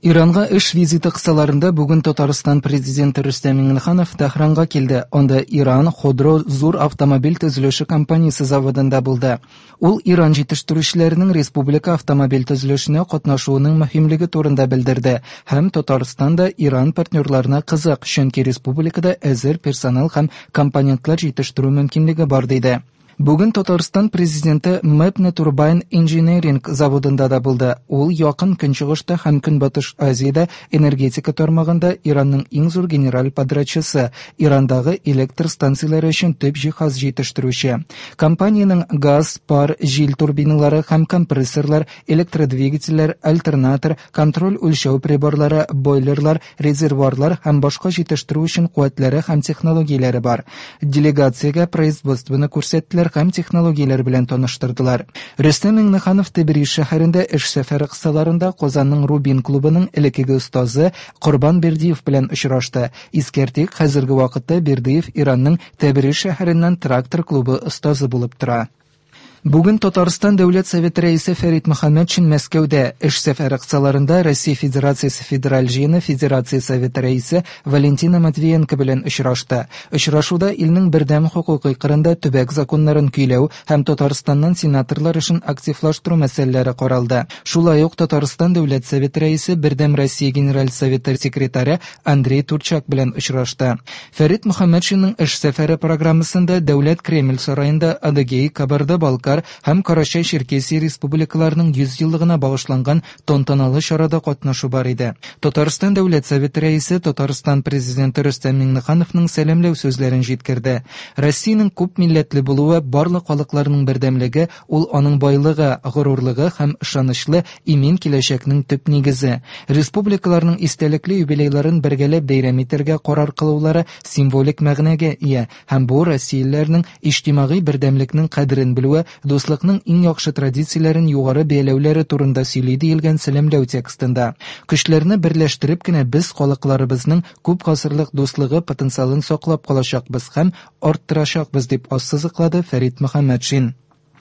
Иранга эш визиты кысаларында бүген Татарстан президенты Рөстәм Миңнеханов Тәһранга килде. Анда Иран Ходро зур автомобиль төзелеше компаниясе заводында булды. Ул Иран җитештерүчеләренең республика автомобиль төзелешенә катнашуының мөһимлеге турында белдерде һәм Татарстанда Иран партнерларына кызык, чөнки республикада әзер персонал һәм компонентлар җитештерү мөмкинлеге бар диде. Бүген Татарстан президенты Mapne Turbine Engineering заводында да булды. Ул якын Көнчыгышта һәм Көнбатыш Азиядә энергетика тармагында Иранның иң зур генераль подрядчысы, Ирандагы электр станцияләре өчен төп җиһаз җитештерүче. Компаниянең газ, пар, җил турбиналары һәм компрессорлар, электродвигательләр, альтернатор, контроль үлчәү приборлары, бойлерлар, резервуарлар һәм башка җитештерү өчен куәтләре һәм технологияләре бар. Делегациягә производствоны күрсәттеләр һәм технологияләр белән таныштырдылар. Рөстәм Миңнеханов Тебриз шәһәрендә эш сәфәре кысаларында Казанның Рубин клубының элеккеге остазы Корбан Бердиев белән очрашты. Искәртик, хәзерге вакытта Бердиев Иранның Тебриз шәһәреннән трактор клубы остазы булып тора. Бүген Татарстан Дәүләт Советы рәисе Фәрит Мөхәммәтшин Мәскәүдә эш сәфәре кысаларында Россия Федерациясе Федераль җыены Федерация Советы рәисе Валентина Матвиенко белән очрашты. Очрашуда илнең бердәм хокукый кырында төбәк законнарын көйләү һәм Татарстаннан сенаторлар өчен активлаштыру мәсьәләләре каралды. Шулай ук Татарстан Дәүләт Советы рәисе Бердәм Россия Генераль Советы секретаре Андрей Турчак белән очрашты. Фәрит Мөхәммәтшинның эш сәфәре программасында Дәүләт Кремль сараенда Адыгей, Кабарда-Балкар һәм Карачай-Черкесия республикаларының 100 еллыгына багышланган тантаналы чарада катнашу бар иде. Татарстан Дәүләт Советы рәисе Татарстан президенты Рөстәм Миңнехановның сәламләү сүзләрен җиткерде. Россиянең күп милләтле булуы, барлык халыкларның бердәмлеге, ул аның байлыгы, горурлыгы һәм ышанычлы имин киләчәкнең төп нигезе. Республикаларның истәлекле юбилейларын бергәләп бәйрәм итәргә карар кылулары символик мәгънәгә ия һәм бу россиялеләрнең иҗтимагый бердәмлекнең кадерен белүе, дуслыкның иң яхшы традицияләрен югары бәяләүләре турында сөйли диелгән сәламләү текстында. Көчләрне берләштереп кенә без халыкларыбызның күп гасырлык дуслыгы потенциалын саклап калачакбыз һәм арттырачакбыз дип ассызыклады Фәрит Мөхәммәтшин.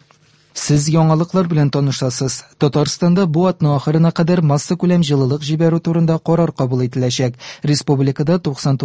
Сез яңалыклар белән танышасыз. Татарстанда бу атна ахырына кадәр масса күләм җылылык җибәрү турында карар кабул ителәчәк. Республикада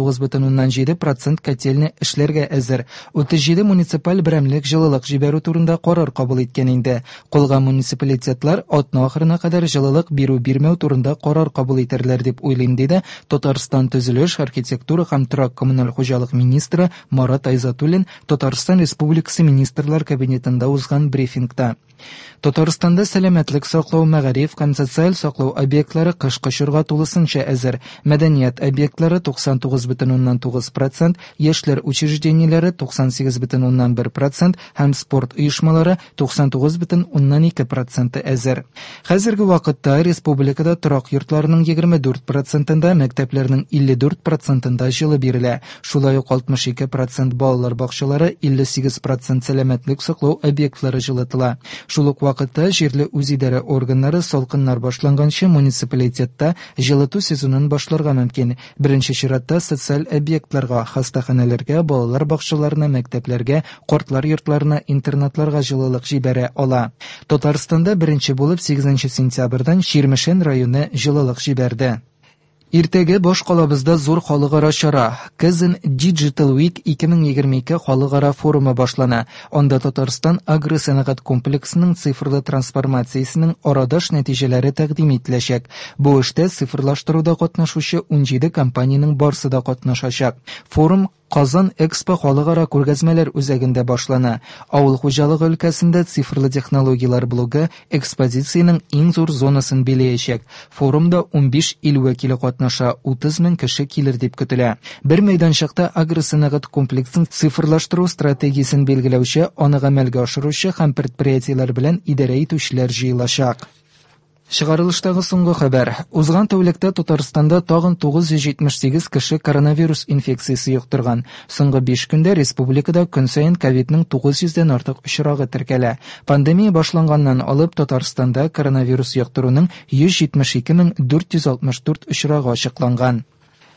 99,7% котельня эшләргә әзер. 37 муниципаль берәмлек җылылык җибәрү турында карар кабул иткән инде. Калган муниципалитетлар атна ахырына кадәр җылылык бирү-бирмәү турында карар кабул итәрләр дип уйлыйм, диде Татарстан төзелеш, архитектура һәм торак коммуналь хуҗалык министры Марат Айзатуллин Татарстан Республикасы министрлар кабинетында узган брифингта. Татарстанда сәламәтлек саклау, мәгариф һәм социаль саклау объектлары кышкы чорга тулысынча әзер. Мәдәният объектлары 99,9%, яшьләр учреждениеләре 98,1% һәм спорт оешмалары 99,2% әзер. Хәзерге вакытта республикада торак йортларының 24%-ында, мәктәпләрнең 54%-ында җылы бирелә. Шулай ук 62% балалар бакчалары, 58% сәламәтлек саклау объектлары җылытыла. Шул ук вакытта җирле үзидарә органнары салкыннар башланганчы муниципалитетта җылыту сезонын башларга мөмкин. Беренче чиратта социаль объектларга, хастаханәләргә, балалар бакчаларына, мәктәпләргә, картлар йортларына, интернатларга җылылык җибәрә ала. Татарстанда беренче булып 8 сентябрьдән Чирмешән районы җылылык җибәрде. Иртәгә баш калабызда зур халыкара чара Kazan Digital Week 2022 халыкара форумы башлана. Анда Татарстан агросәнәгать комплексының цифрлы трансформациясенең арадаш нәтиҗәләре тәкъдим ителәчәк. Бу эштә цифрлаштыруда катнашучы 17 компаниянең барысы да катнашачак. Форум Казан Экспо халыкара күргәзмәләр үзәгендә башлана. Авыл хуҗалыгы өлкәсендә цифрлы технологиялар блогы экспозициянең иң зур зонасын биләячәк. Форумда 15 ил вәкиле катнаша, 30 мең кеше килер дип көтелә. Бер мәйданчыкта агросәнәгать комплексның цифрлаштыру стратегиясен билгеләүче, аны гамәлгә ашыручы һәм предприятиеләр белән идарә итүчеләр җыелачак. Чыгарылыштагы соңгы хәбәр. Узган тәүлектә Татарстанда тагын 978 кеше коронавирус инфекциясе юктырган. Соңгы 5 көндә республикада көн саен ковидның 900-дән артык очрагы теркәлә. Пандемия башланганнан алып Татарстанда коронавирус юктыруның 172,464 очрагы ачыкланган.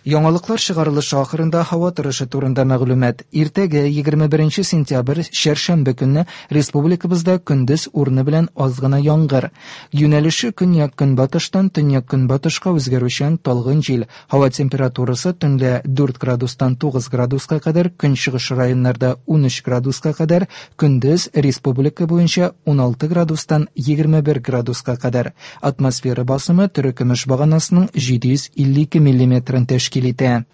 Яңалыклар чыгарылышы ахырында һава торышы турында мәгълүмат. Иртәгә 21 сентябрь шәршәмбе көнне республикабызда көндез урыны белән аз гына яңгыр. Юнәлеше көньяк-көнбатыштан төньяк-көнбатышка үзгәрүчән талгын җил. Һава температурасы төнлә 4 градустан 9 градуска кадәр, көнчыгыш районнарда 13 градуска кадәр, көндез республика буенча 16 градустан 21 градуска кадәр. Атмосфера басымы төрекөмеш баганасының 752 мм тәшкил итә.